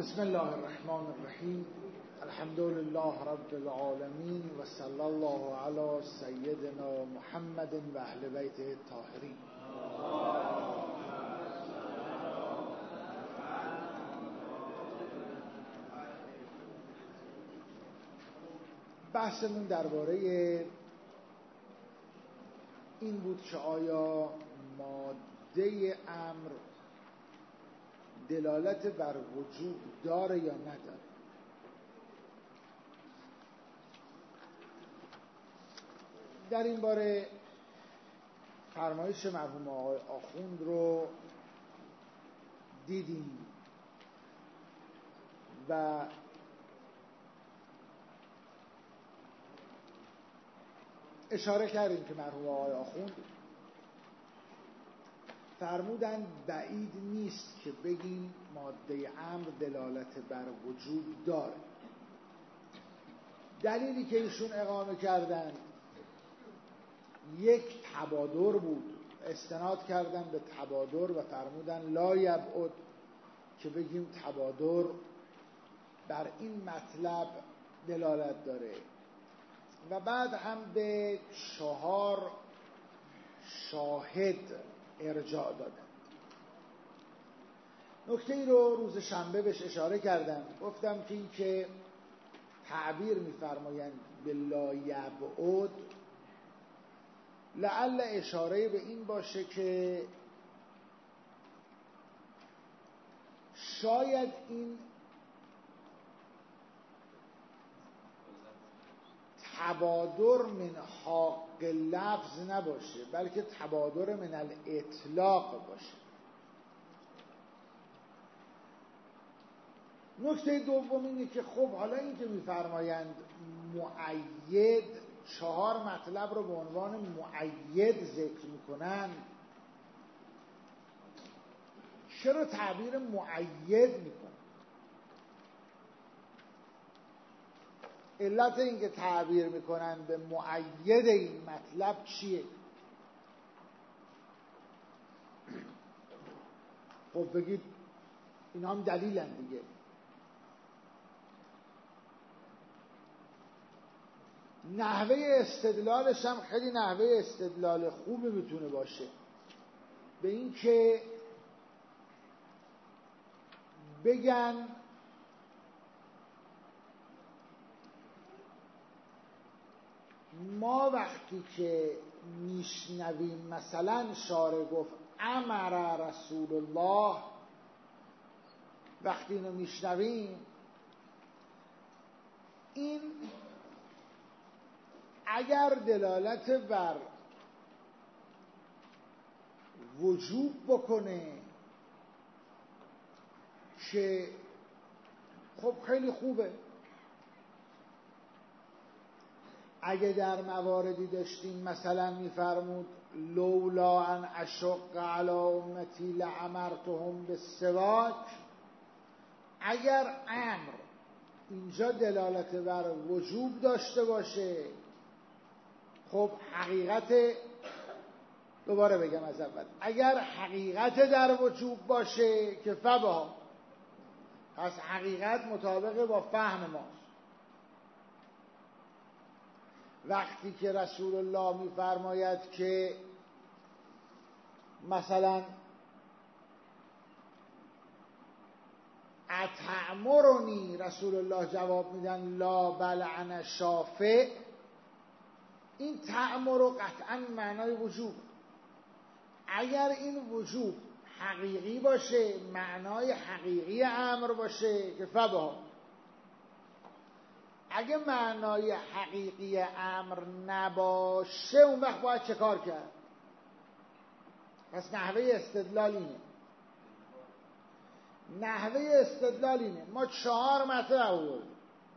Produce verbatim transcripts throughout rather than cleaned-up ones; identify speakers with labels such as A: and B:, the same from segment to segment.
A: بسم الله الرحمن الرحیم. الحمد لله رب العالمین و صلی الله علی سیدنا محمد و اهل بیته الطاهرین. بحثمون درباره این بود که آیا ماده امر دلالت بر وجوب داره یا نداره. در این باره فرمایش مرحوم آقای آخوند رو دیدیم و اشاره کردیم که مرحوم آقای آخوند فرمودن بعید نیست که بگیم ماده امر دلالت بر وجوب داره. دلیلی که ایشون اقامه کردن یک تبادر بود، استناد کردن به تبادر و فرمودن لا یبعد که بگیم تبادر بر این مطلب دلالت داره و بعد هم به چهار شاهد ارجاع دادن. نکته ای رو روز شنبه بهش اشاره کردم، گفتم که این که تعبیر می‌فرمایند به لا یبعد لعل اشاره به این باشه که شاید این تبادر من حق لفظ نباشه بلکه تبادر من الاطلاق باشه. نکته دوم اینه که خب حالا این که میفرمایند مؤید چهار مطلب رو به عنوان مؤید ذکر میکنن، چرا تعبیر مؤید میکنن؟ علت این که تعبیر میکنن به مؤید این مطلب چیه؟ خب بگید اینا هم دلیلن دیگه. نحوه استدلالش هم خیلی نحوه استدلال خوبی میتونه باشه، به این که بگن ما وقتی که میشنویم مثلا شارع گفت امر رسول الله، وقتی اینو میشنویم این اگر دلالت بر وجوب بکنه که خب خیلی خوبه. اگه در مواردی داشتیم مثلا میفرمود لولا ان اشق علی امتی لامرتهم بالسواک، اگر امر اینجا دلالت بر وجوب داشته باشه، خب حقیقت، دوباره بگم از اول، اگر حقیقت در وجوب باشه که فبا، پس حقیقت مطابق با فهم ماست. وقتی که رسول الله میفرماید که مثلا اتأمرنی، رسول الله جواب میدن لا بل انا شافع، این تأمر قطعا معنای وجوب. اگر این وجوب حقیقی باشه، معنای حقیقی امر باشه که فبا. اگه معنای حقیقی امر نباشه اون وقت باید چه کار کرد؟ پس نحوه استدلال اینه نحوه استدلال اینه ما چهار مطلب آوردیم.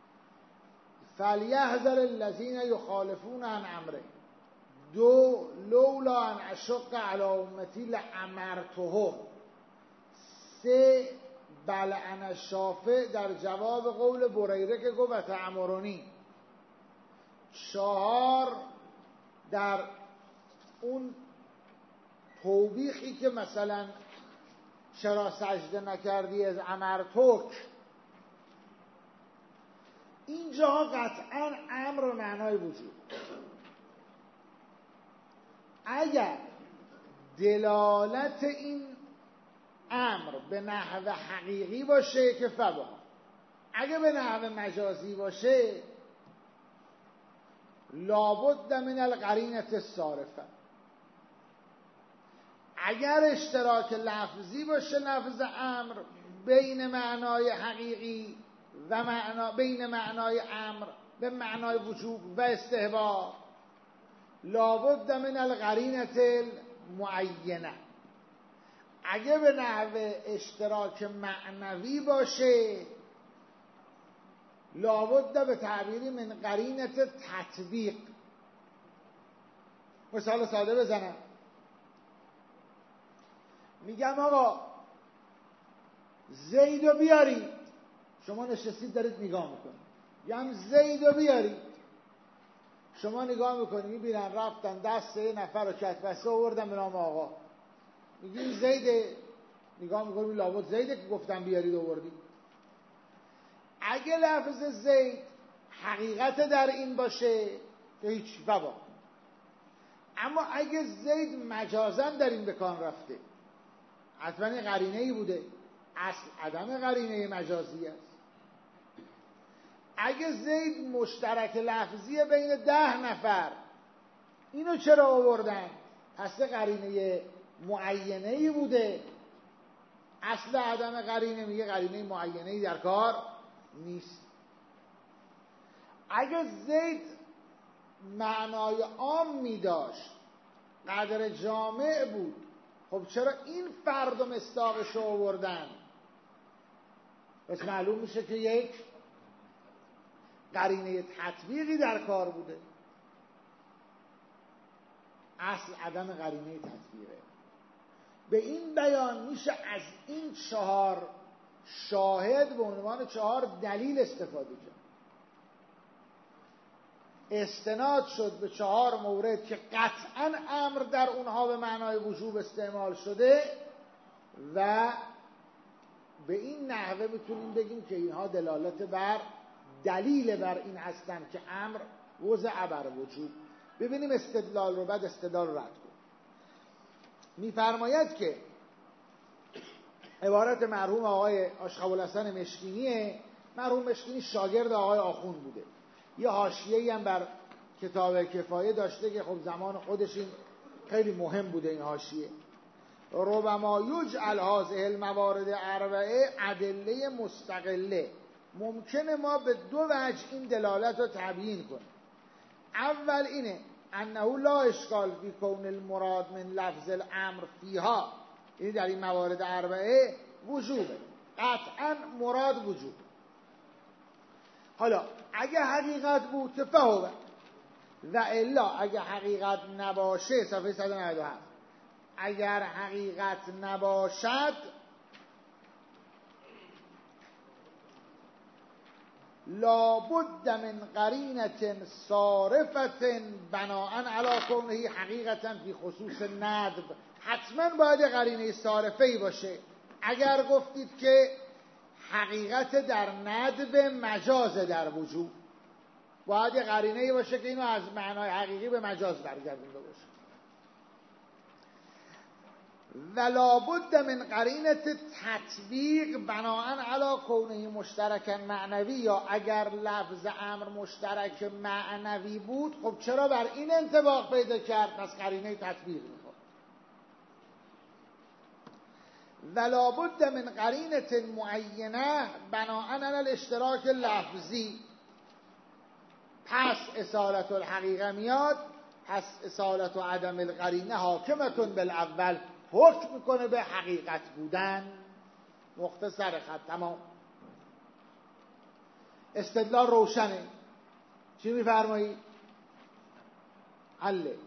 A: فلیحذر الذین یخالفون عن امره، دو لولا ان اشق علی امتی لامرتهم، سه بل انا شافع در جواب قول بریره که گفت اتأمرنی، چهار در اون توبیخی که مثلا چرا سجده نکردی از امرتک اینجا قطعا امر و معنای وجود. اگر دلالت این امر به نحو حقیقی باشه که فبا، اگه به نحو مجازی باشه لابد من القرینة الصارفه. اگر اشتراک لفظی باشه لفظ امر بین معنای حقیقی و معنا بین معنای امر به معنای وجوب و استحباب، لابد من القرینة المعینه. اگه به نحو اشتراک معنوی باشه لابد به تعبیری من قرینة تطبیق. مثال ساده بزنم، میگم آقا زیدو بیارید، شما نشستید دارید نگاه میکنید، میگم زیدو بیارید، شما نگاه میکنید میبینن رفتن دست یه نفر رو کتبسته آوردن به نام آقا، میگیم زیده، نگاه میکنیم لابد زیده که گفتم بیارید آوردید. اگه لفظ زید حقیقت در این باشه که هیچ بابا، اما اگه زید مجازاً در این بکان رفته حتما قرینه ای بوده، اصل عدم قرینه مجازی است. اگه زید مشترک لفظی بین ده نفر، اینو چرا آوردن؟ پس قرینه معینه ای بوده، اصل عدم قرینه میگه قرینه معینه ای در کار نیست. اگه زید معنای عام می داشت، قدر جامع بود، خب چرا این فرد و مصداقش رو آوردن؟ پس معلوم میشه که یک قرینه تطبیقی در کار بوده، اصل عدم قرینه تطبیقه. به این بیان میشه از این چهار شاهد به عنوان چهار دلیل استفاده کرد. استناد شد به چهار مورد که قطعاً امر در اونها به معنای وجوب استعمال شده و به این نحوه میتونیم بگیم که اینها دلالت بر دلیل بر این هستند که امر وضع بر وجوب. ببینیم استدلال رو، بعد استدلال رو رد کنیم. میفرماید که عبارت مرحوم آقای آشقبالحسن مشکینیه. مرحوم مشکینی شاگرد آقای آخوند بوده، یه حاشیه‌ای هم بر کتاب کفایه داشته که خب زمان خودش این خیلی مهم بوده این حاشیه. ربما یجعل هذه الموارد اربعه ادله مستقله. ممکنه ما به دو وجه این دلالت رو تبیین کنیم. اول اینه انه لا اشکال فی کون المراد من لفظ الامر فیها، یعنی در این موارد اربعه وجوبه، قطعا مراد وجوب. حالا اگه حقیقت بود که فهوه، و الا اگه حقیقت نباشه، صفحه صد و نود و هفت، اگر حقیقت نباشد لابد من قرینة صارفة بناء علی کونه حقیقتا فی خصوص ندب. حتما باید قرینه صارفه‌ای باشه. اگر گفتید که حقیقت در ندب مجاز در وجوب، باید قرینه‌ای باشه که اینو از معنای حقیقی به مجاز برگردونده باشه. ولا بد من قرینه تطبیق بناء علی کونه مشترک معنوی، یا اگر لفظ امر مشترک معنوی بود خب چرا بر این انطباق پیدا کرد؟ پس قرینه تطبیق میخواد. ولا بد من قرینه معینه بناء علی الاشتراک لفظی. پس اصالت الحقیقه میاد، پس اصالت و عدم القرینه حاکمتون بالاول، حکم میکنه به حقیقت بودن. مختصر خط تمام. استدلال روشنه. چی میفرمایید؟ حله.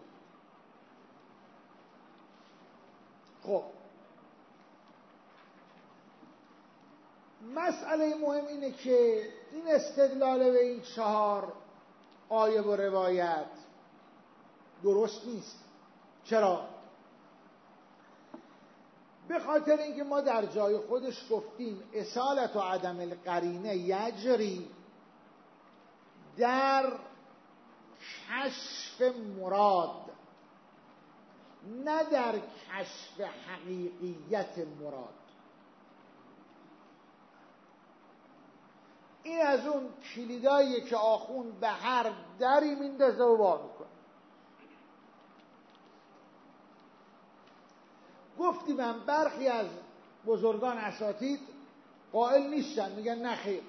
A: خب مسئله مهم اینه که این استدلال به این چهار آیه و روایت درست نیست. چرا؟ به خاطر اینکه ما در جای خودش گفتیم اصالت و عدم القرینه یجری در کشف مراد، نه در کشف حقیقیت مراد. این از اون کلیداییه که آخوند به هر دری میندازه و وا میکنه. گفتی من برخی از بزرگان اساتید قائل نیستن، میگن نه خیر،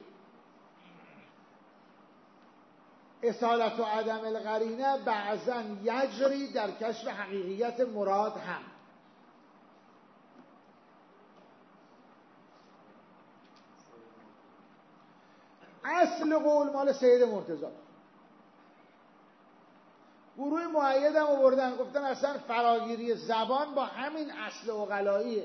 A: اصالت و عدم القرینه بعضا یجری در کشف حقیقیت مراد هم. اصل قول مال سید مرتضی. گروه مؤید هم آوردن گفتن اصلا فراگیری زبان با همین اصل عقلاییه.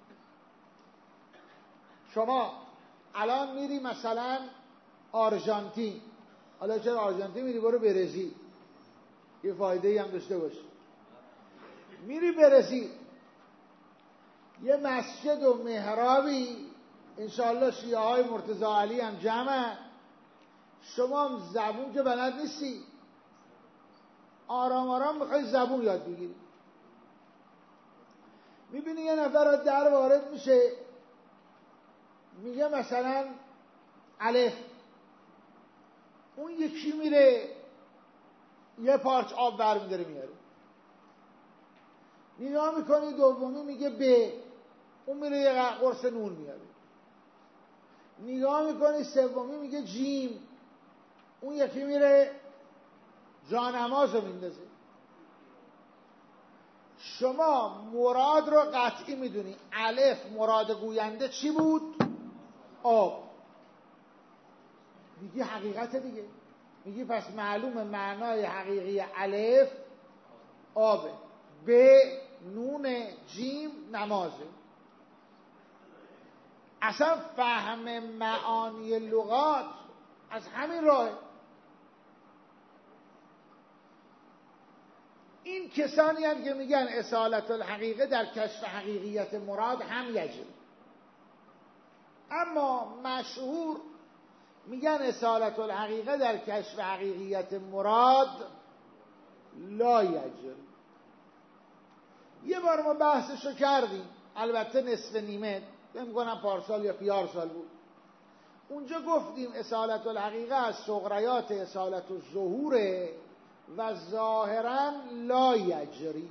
A: شما الان میری مثلا آرژانتین، حالا چرا آرژانتین میری؟ برو برزیل، یه فایده‌ای هم داشته باشه. میری برزیل یه مسجد و محرابی انشاءالله شیعه های مرتضی علی هم جمع، شما هم زبون که بلد نیستی، آرام آرام میخوای زبون یاد بگیری. میبینی یه نفر از در وارد میشه میگه مثلا الف، اون یکی میره یه پارچ آب برمی‌داره میاره. نگاه میکنی دومی میگه ب، اون میره یه قرص نون میاره. نگاه میکنی سومی میگه جیم، اون یکی میره جانماز رو میندازه. شما مراد رو قطعی میدونی، الف مراد گوینده چی بود؟ آب. میگی حقیقت دیگه، میگی پس معلومه معنای حقیقی الف آبه، ب نون، جیم نمازه. اصلا فهم معانی لغات از همین راه. این کسانی هم که میگن اصالت الحقیقه در کشف حقیقیت مراد هم یجب، اما مشهور میگن اصالت الحقیقه در کشف حقیقیت مراد لا یجب. یه بار ما بحثشو کردیم، البته نصف نیمه، فکر کنم پارسال یا پیار سال بود. اونجا گفتیم اصالت الحقیقه از صغریات اصالت الظهوره و ظاهرا لا یجری.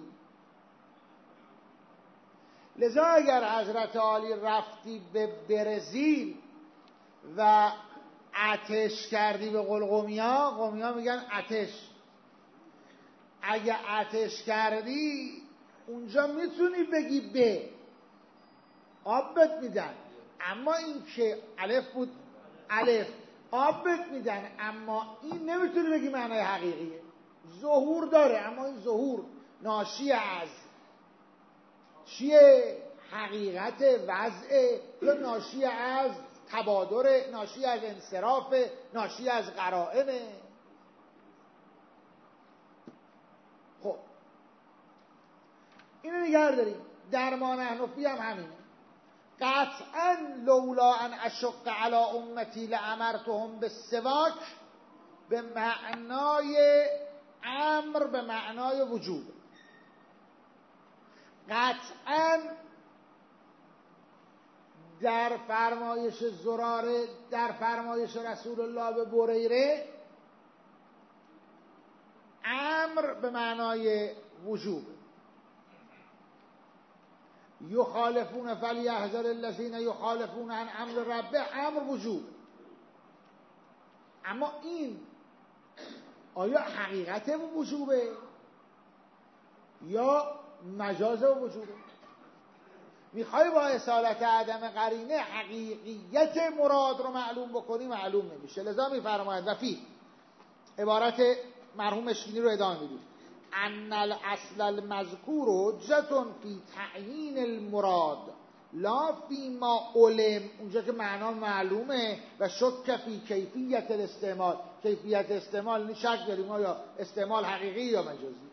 A: لذا اگر حضرت عالی رفتی به برزیل و آتش کردی به قول قومیا، قومیا میگن آتش، اگه آتش کردی اونجا میتونی بگی به آب بهت میدن، اما این که الف بود الف آب بهت میدن، اما این نمیتونی بگی معنای حقیقیه. ظهور داره اما این ظهور ناشی از چیه؟ حقیقت وضع، یا ناشی از تبادر، ناشی از انصراف، ناشی از قرائنه. خب اینو نگه داریم. درمان حنفی هم همینه. قطعا لولا ان اشق علی امتی لامرتهم بالسواک به معنای امر، به معنای وجوب. قطعا در فرمایش زراره، در فرمایش رسول الله به بریره، امر به معنای وجوب. یخالفون فلیحذر الذین یخالفون عن امر ربه، امر وجوب. اما این آیا حقیقت وجوبه یا مجاز وجوبه؟ میخوای با اصالت عدم قرینه حقیقیت مراد رو معلوم بکنی، معلوم نمیشه. لذا میفرماید و فی عبارت مرحوم اشکینی رو ادامه میدیم، ان الاصل المذکور حجة فی تعیین المراد لا فی ما علم، اونجا که معنا معلومه، و شک فی کیفیت الاستعمال، کیفیت استعمال شک داریم آیا استعمال حقیقی یا مجازی.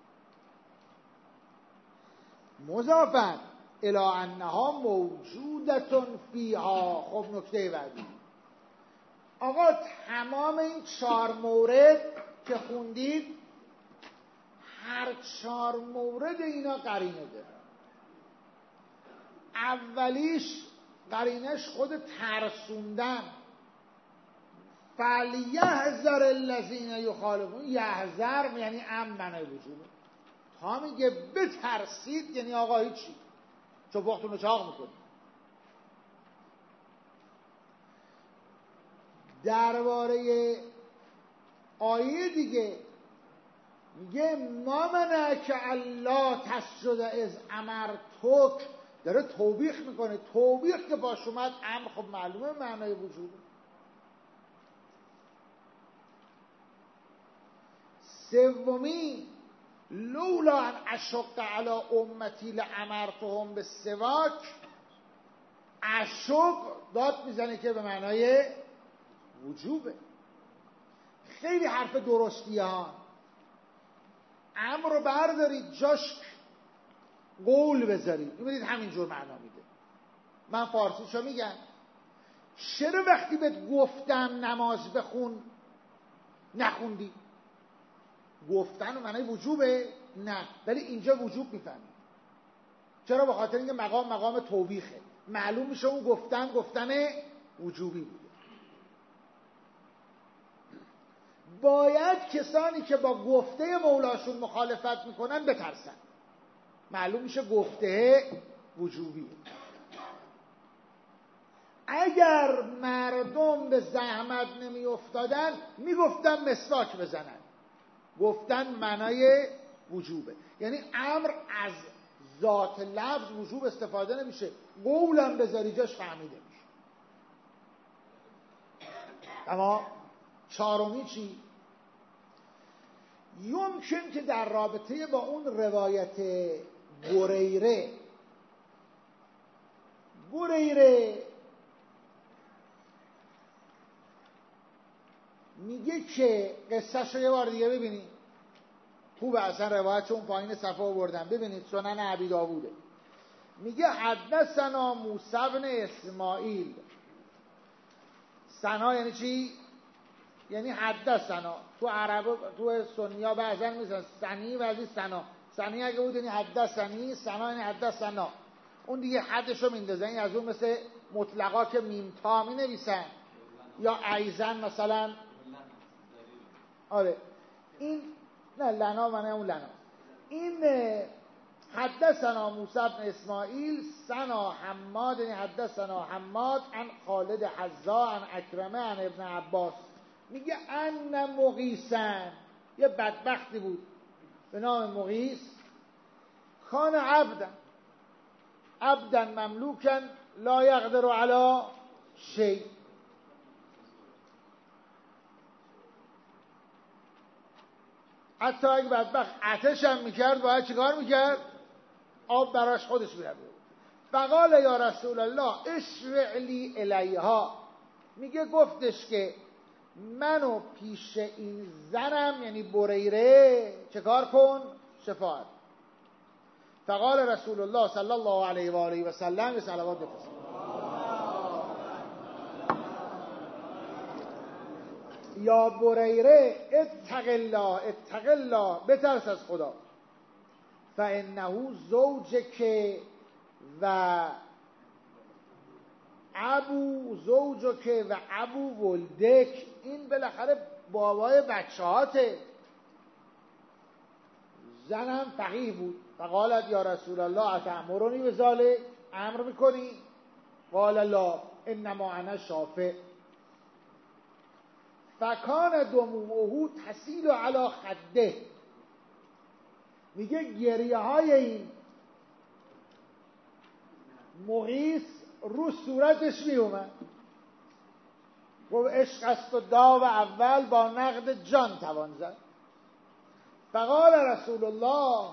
A: مضافاً الی انها موجودة فیها. خب نکته بعدی، آقا تمام این چهار مورد که خوندید هر چهار مورد اینا قرینه داره. اولیش قرینش خود ترسوندن، فلیحذر الذین یخالفون، یحذر یعنی امن معنی وجوده، تا میگه بترسید یعنی آقا هیچی، چپختون رو چاق میکنید. درباره آیه دیگه میگه ما منعک الا تسجد اذ امرتک، داره توبیخ میکنه. توبیخ که باش اومد امر خب معلومه معنای وجوده. سومی لولا ان اشق علی امتی لامرتهم بالسواک، اشق داد میزنه که به معنای وجوبه. خیلی حرف درستیه ها. امر رو بردارید جاش قول بذارید، میبینید همینجور معنا میده. من فارسیشو میگم، چرا وقتی بهت گفتم نماز بخون نخوندی؟ گفتن و معنی وجوبه؟ نه، ولی اینجا وجوب میفهمی. چرا؟ به خاطر اینکه مقام مقام توبیخه، معلوم میشه اون گفتن گفتن وجوبی بوده. باید کسانی که با گفته مولاشون مخالفت میکنن بترسن، معلوم میشه گفته وجوبیه. اگر مردم به زحمت نمی افتادن میگفتن مسواک بزنن، گفتن معنای وجوبه. یعنی امر از ذات لفظ وجوب استفاده نمیشه، قولم بذاری جاش فهمیده میشه. اما چهارمی چی؟ یمکن که در رابطه با اون روایت بریره بریره میگه که قصهش رو یه بار دیگه ببینید. خوبه اصلا روایت اون پایین صفحه آوردن، ببینید سنن ابی داووده. میگه حدثنا موسی بن اسماعیل. سنا یعنی چی؟ یعنی حدثنا. تو عرب تو سنیا بعضن میزن سنی بعضی سنا. سنی اگه بود یعنی حدثنی، سنا یعنی حدثنا. اون دیگه حدشو میندازن. این از اون مثل مطلقا که میمتا می نویسن یا ایزن مثلا. آره این نه لنا و نه اون لنا. این حدثنا موسی بن اسماعیل سنا حماد، یعنی حدثنا حماد عن خالد حذا عن اکرمه عن ابن عباس. میگه ان مغیثن، یه بدبختی بود به نام مغیث، کان عبدن عبدن مملوکن لا یقدر علی شیء. حتی اگه بدبخت آتش هم میکرد باید چیکار میکرد؟ آب براش خودش میرد. فقال یا رسول الله اشفع لی الیها، میگه گفتش که منو پیش این زنم یعنی بریره چه کار کن؟ شفاعت. فقال رسول الله صلی الله علیه و آله و سلم به صلوات بفرست یا بریره اتق الله اتق الله، بترس از خدا. فانه زوجک و ابو زوجک و ابو ولدک، این بالاخره بابای بچه هاته. زنم فقیه بود. فقالت یا رسول الله اتأمرنی بذالک، امر میکنی؟ قال لا انما انا شافع. فکان دموعه تسیل علی خده، میگه گریه های این مغیث رو صورتش می اومد. گفت عشق است و داو اول با نقد جان توان زد. فقال رسول الله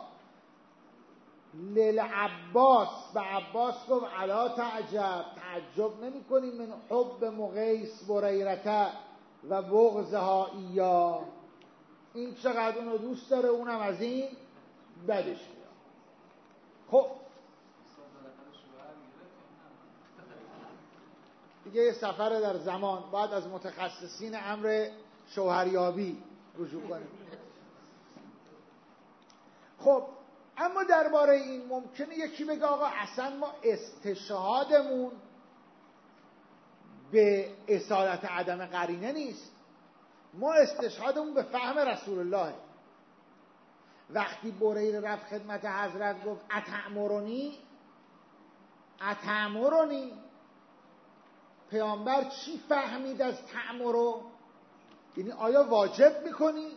A: للعباس، به عباس گفت الا تعجب، تعجب نمی کنی من حب مغیث بریرته و بغضها ایا، این چقدر اونو دوست داره اونم از این بدش میاد. خب دیگه یه سفر در زمان، باید از متخصصین امر شوهریابی رجوع کنیم. خب اما درباره این ممکنه یکی بگه آقا اصلا ما استشهادمون به اصالت عدم قرینه نیست، ما استشهادمون به فهم رسول الله. وقتی بریره رفت خدمت حضرت گفت اتأمرنی اتأمرنی، پیامبر چی فهمید از تأمرو؟ یعنی آیا واجب میکنی؟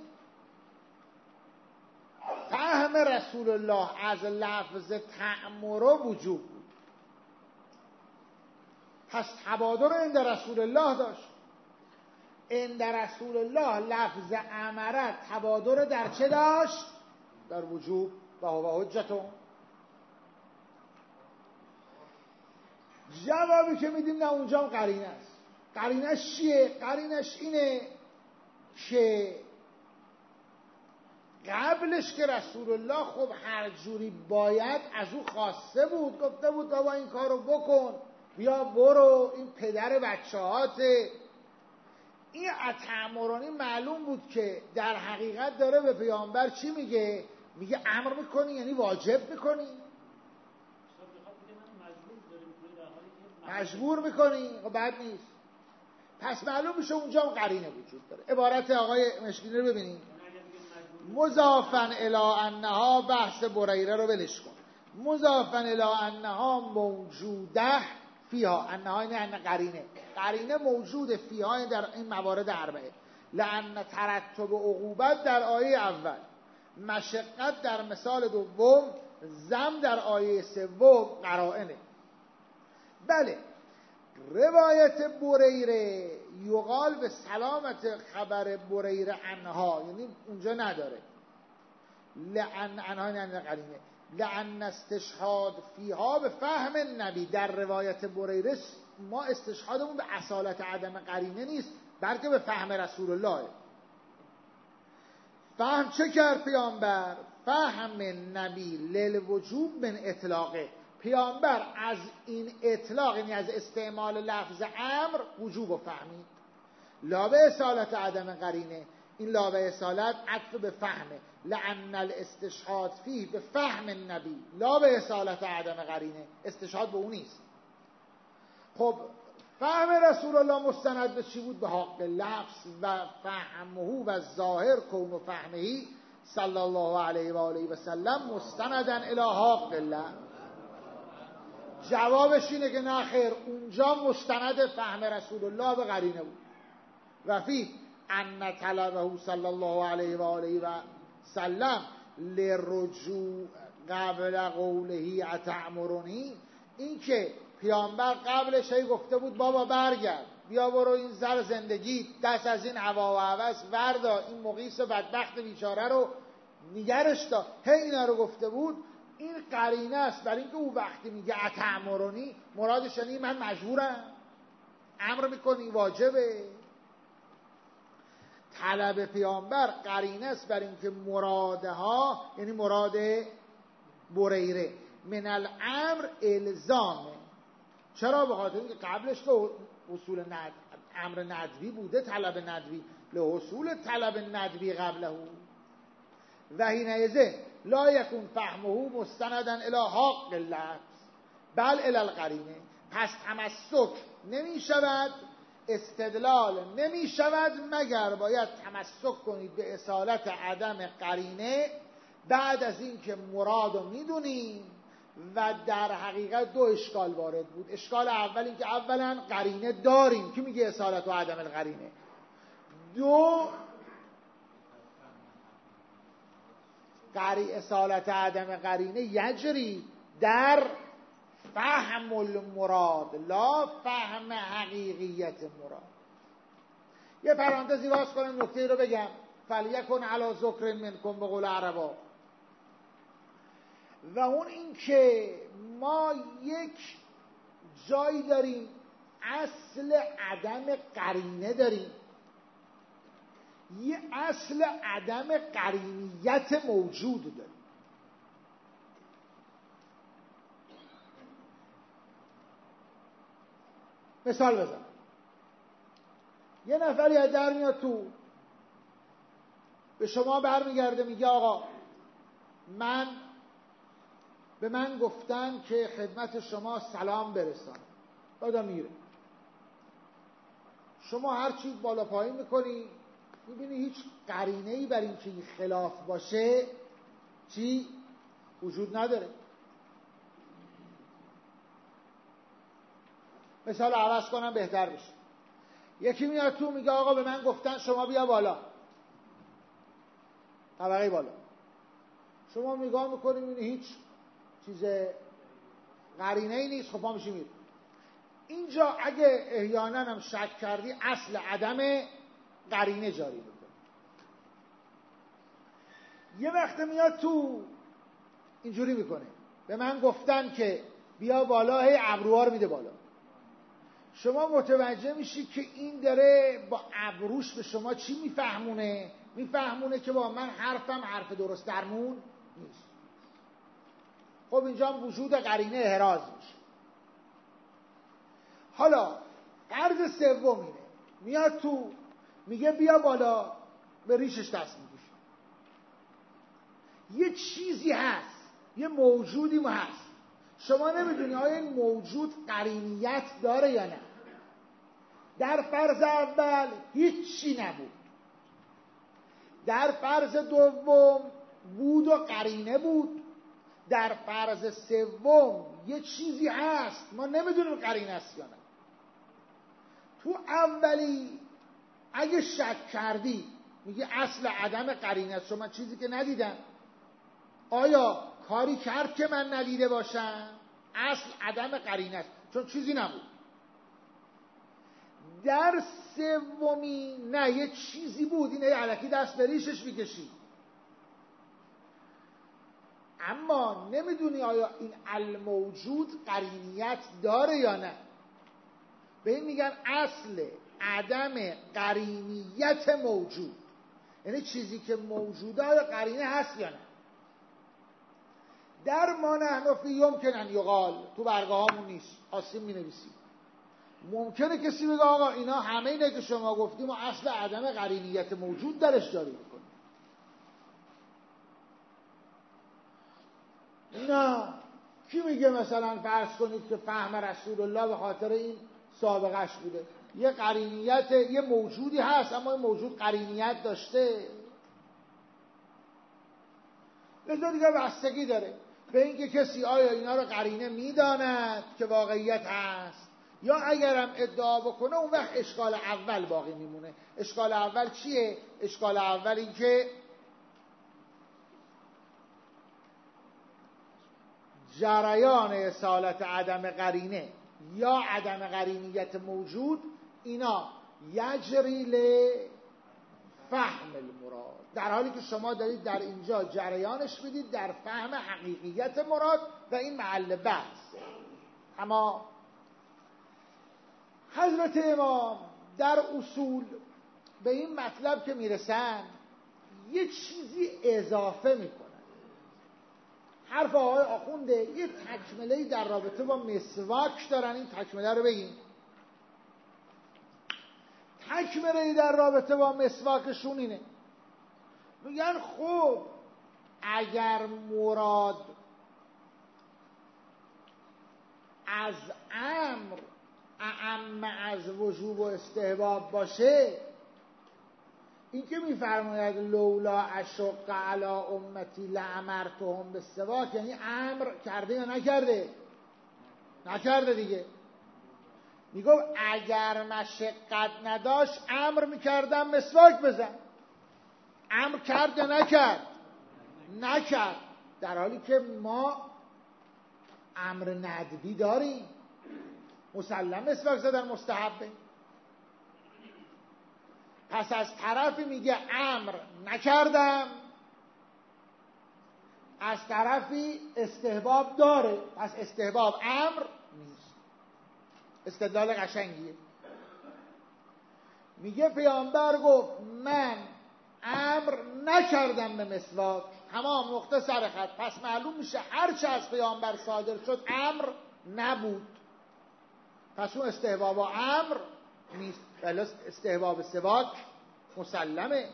A: فهم رسول الله از لفظ تأمرو وجوب بود، پس تبادر عند رسول الله داشت. عند رسول الله لفظ امره تبادر در چه داشت؟ در وجوب. و هو حجتون. جوابی که میدیم نه اونجا قرینه است. قرینش چیه؟ قرینش اینه که قبلش که رسول الله خب هر جوری باید از او خواسته بود، گفته بود بابا این کارو بکن، بیا برو، این پدر بچه هاته. این اتأمرنی معلوم بود که در حقیقت داره به پیامبر چی میگه؟ میگه امر میکنی یعنی واجب میکنی، مجبور میکنی. خب بد نیست. پس معلوم میشه اونجا هم قرینه وجود داره. عبارت آقای مشکینی رو ببینید. مضافن الی انها، بحث بریره رو ولش کن. مضافن الی انها موجوده فیها، انها اینه ان قرینه، قرینه موجود فیها در این موارد اربعه. لأن ترتب عقوبت در آیه اول، مشقت در مثال دوم، ضم در آیه سوم قرائنه. بله روایت بریره یقال به سلامت خبر بریره عنها، یعنی اونجا نداره لعن عنها نه قرینه، لعن استشهاد فیها به فهم نبی. در روایت بریره ما استشهادمون به اصالت عدم قرینه نیست، بلکه به فهم رسول الله. فهم چه کرد پیامبر؟ فهم نبی للوجوب من اطلاقه. پیامبر از این اطلاق، یعنی از استعمال لفظ امر، وجوب و فهمید. لا به اصالت عدم قرینه، این لا به اصالت عطف به فهمه. لأن الاستشهاد فیه به فهم نبی لا به اصالت عدم قرینه، استشهاد به اون نیست. خب فهم رسول الله مستند به چی بود؟ به حق لفظ و فهمه و ظاهر کون و فهمهی صلی الله علیه و آله و سلم مستندن الی حق لفظ. جوابش اینه که نه خیر، اونجا مستند فهم رسول الله به قرینه بود. و فی ان طلبه صلی الله علیه و آله و سلم لرجوع قبل قوله اتأمرنی، این که پیامبر قبلش هی گفته بود بابا برگرد، بیا برو این زر زندگی دست از این هوا و هوس وردا، این مقیس بدبخت بیچاره رو نگرش دار، هی اینا رو گفته بود. این قرینه است برای اینکه او وقتی میگه اتأمرنی مرادش یعنی من مجبورم، امر میکنی، واجبه. طلب پیامبر قرینه است برای اینکه مرادها، یعنی مراد بریره من الامر الزامه. چرا؟ به خاطر اینکه قبلش که اصول ند... امر ندوی بوده، طلب ندوی لحصول طلب ندوی قبله و حینئذ لا یکون فهمه مستندن الی حق اللفظ بل الی القرینه. پس تمسک نمی شود، استدلال نمی شود، مگر باید تمسک کنید به اصالت عدم قرینه بعد از این که مرادو میدونیم. و در حقیقت دو اشکال وارد بود. اشکال اول این که اولا قرینه داریم که میگه اصالت و عدم القرینه، دو قری اصالت عدم قرینه یجری در فهم المراد لا فهم حقیقیت مراد. یه پرانتزی باز کنم نکته رو بگم. فلیکن علی ذکر منکم به قول عربا. و اون این که ما یک جایی داریم اصل عدم قرینه داریم، یه اصل عدم قرینیت موجود داریم. مثال بزن. یه نفری از در میاد تو، به شما برمیگرده میگه آقا من به من گفتن که خدمت شما سلام برسان، بعدا میره. شما هر چی بالا پایین میکنی میبینی هیچ قرینه‌ای بر این که این خلاف باشه چی وجود نداره. مثال عوض کنم بهتر بشه. یکی میاد تو میگه آقا به من گفتن شما بیا بالا، طبقه بالا. شما نگاه میکنی میبینی هیچ چیز قرینه‌ای نیست، خب ما میشی میره. اینجا اگه احیانا هم شک کردی اصل عدم قرینه جاری میکنه. یه وقت میاد تو اینجوری میکنه به من گفتن که بیا بالا، هی ابروها رو میده بالا. شما متوجه میشی که این داره با ابروش به شما چی میفهمونه؟ میفهمونه که با من حرفم حرف درست درمون نیست. خب اینجا وجود قرینه احراز میشه. حالا عرض سوم اینه، میاد تو میگه بیا بالا، به ریشش دست میکشه. یه چیزی هست، یه موجودی ما هست، شما نمیدونی آیا این موجود قرینیت داره یا نه. در فرض اول هیچی نبود، در فرض دوم بود و قرینه بود، در فرض سوم یه چیزی هست ما نمیدونیم قرینه است یا نه. تو اولی اگه شک کردی میگه اصل عدم قرینه است، چون من چیزی که ندیدم. آیا کاری کرد که من ندیده باشم؟ اصل عدم قرینه است، چون چیزی نبود. در سومی نه، یه چیزی بود، اینه الکی دست به ریشش میکشی، اما نمیدونی آیا این الموجود قرینیت داره یا نه. به این میگن اصل عدم قرینیت موجود، یعنی چیزی که موجوده آیا قرینه هست یا نه. در ما نحن فی یمکن ان یقال، تو برگاه همون نیست، آسیم می نویسیم. ممکنه کسی بگه آقا اینا همه اینه که شما گفتیم و اصل عدم قرینیت موجود درش جاری میکنه. نه، کی میگه مثلا فرض کنید که فهم رسول الله به خاطر این سابقش بوده، یه قرینیت، یه موجودی هست اما این موجود قرینیت داشته. لذا دیگه بستگی داره به اینکه کسی آیا اینا رو قرینه میداند که واقعیت هست، یا اگرم ادعا بکنه اون وقت اشکال اول باقی میمونه. اشکال اول چیه؟ اشکال اول این که جریان اصالت عدم قرینه یا عدم قرینیت موجود اینا یجری لفهم المراد، در حالی که شما دارید در اینجا جریانش بدید در فهم حقیقیت مراد و این محل بحث. اما حضرت امام در اصول به این مطلب که میرسن یه چیزی اضافه میکنن. حرف آقای آخونده یه تکمله‌ای در رابطه با مسواک دارن، این تکمله رو بگیم. تکمله‌ای در رابطه با مسواکشون اینه، میگن خب اگر مراد از امر اعم از وجوب و استحباب باشه، این که میفرماید لولا اشق علی امتی لامرتهم بالسواک، یعنی امر کرده یا نکرده؟ نکرده دیگه. میگه اگر مشقت نداشت امر میکردم مسواک بزن. امر کرد یا نکرد؟ نکرد. در حالی که ما امر ندبی داریم، مسلم مسواک زدن مستحبه. پس از طرفی میگه امر نکردم، از طرفی استحباب داره، پس استحباب امر نیست. استدلال قشنگیه. میگه پیامبر گفت من امر نکردم به مسواک، تمام، نقطه سر خط. پس معلوم میشه هر چه از پیامبر صادر شد امر نبود. پس اون استحباب و امر نیست، ولی استحباب سواک مسلمه.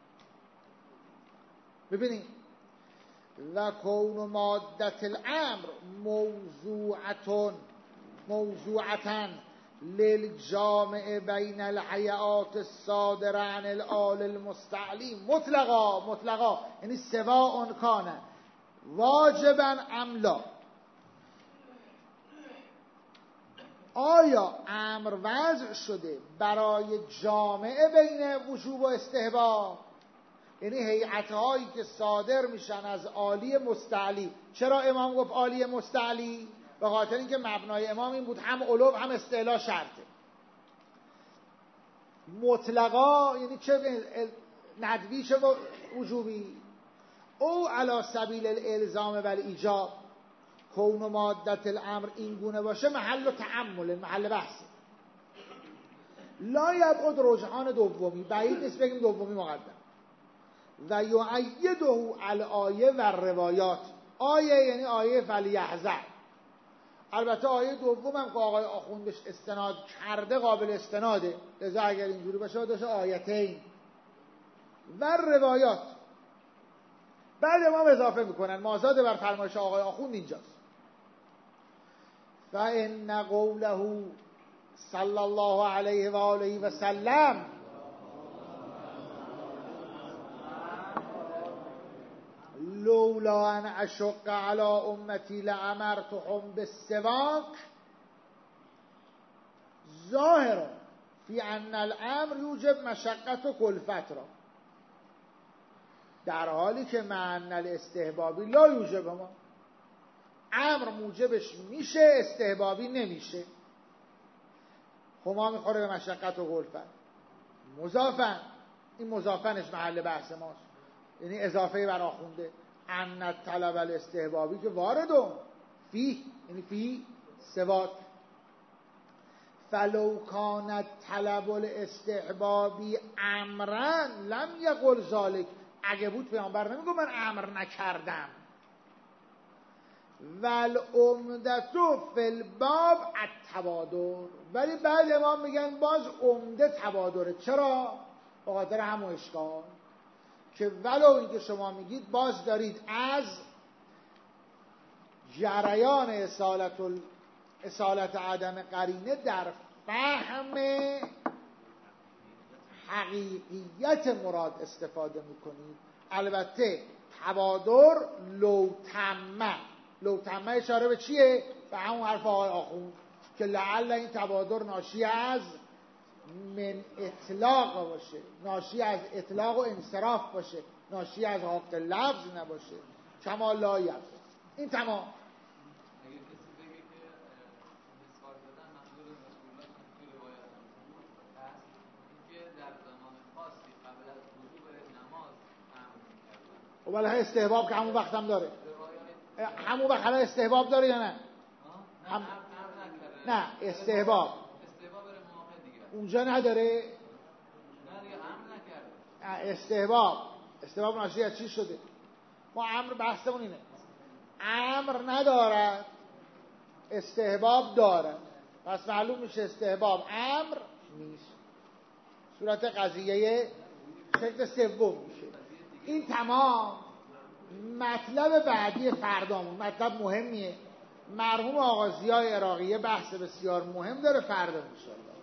A: ببینید و کون مادت الامر موضوعتون موضوعتن للجامع بین الحیات الصادره عن الآل المستعلی مطلقا مطلقا یعنی سواء کان واجبا ام لا. آیا امر وضع شده برای جامعه بین وجوب و استحباب، یعنی هیئت‌هایی که صادر میشن از عالی مستعلی. چرا امام گفت عالی مستعلی؟ به خاطر اینکه مبنای امام این بود هم علو هم استعلا شرطه. مطلقا یعنی چه ندوی چه وجوبی؟ او علی سبیل الالزام و الایجاب. کون و مادت الامر این گونه باشه محل تأمل، محل بحث. لا یبعد رجحان دومی، بعید نیست بگیم دومی مقدم. و یؤیده الآیه و روایات. آیه یعنی آیه فلیحذر. البته آیه دوم هم که آقای آخوندش استناد کرده قابل استناده، لذا اگر اینجوری باشه داشته آیتین و روایات. بعد امام اضافه میکنن مازاد بر فرمایش آقای آخوند اینجاست. فإن قوله صلی الله علیه و آله و سلم لولا ان اشق علی امتی لامرتهم بالسواک ظاهر فی ان الامر یوجب مشقت و کلفت را، در حالی که معنی الاستحبابی لا یوجب. ما امر موجبش میشه، استحبابی نمیشه. خما میخوره به مشقت و کلفت. مضافن، این مضافنش محل بحث ماست، یعنی اضافه بر آخونده. ان طلب الاستحبابی که واردون فی یعنی فی سواک. فلو کانت طلب الاستحبابی امرن لم یقل ذالک. اگه بود پیامبر نمیگه من امر نکردم. ول عمدتو فی الباب التبادر. ولی بعد امام میگن باز عمده تبادره. چرا؟ به خاطر همون اشکال که ولو اینکه شما میگید باز دارید از جریان اصالت, ال... اصالت عدم قرینه در فهم حقیقیت مراد استفاده میکنید. البته تبادر لو تمه لو تمه اشاره به چیه؟ به همون حرف آقای آخوند که لعل این تبادر ناشی از من اطلاق باشه، ناشی از اطلاق و انصراف باشه، ناشی از حق لفظ نباشه. کما لا یبقى. این تمام.
B: اگه کسی بگه که مسواک زدن منظور رسول الله تو روایت هست، اینکه در زمان خاصی قبل از وضو نماز امر می‌کردن.
A: و بالاخره استحباب که همون وقت هم داره. همون وقت حالا استحباب داره یا نه؟
B: هم
A: نه استحباب
B: استحباب بر موقع دیگه
A: اونجا نداره.
B: نه دیگه امر نکرده.
A: استحباب استحباب ناشی از چی شده؟ ما امر بحثمون اینه. امر ندارد، استحباب دارد. پس معلوم میشه استحباب امر نیست. صورت قضیه شکل سوم میشه. این تمام. مطلب بعدی فردامون مطلب مهمیه. مرحوم آقا ضیاء عراقی بحث بسیار مهم داره فردا انشاءالله.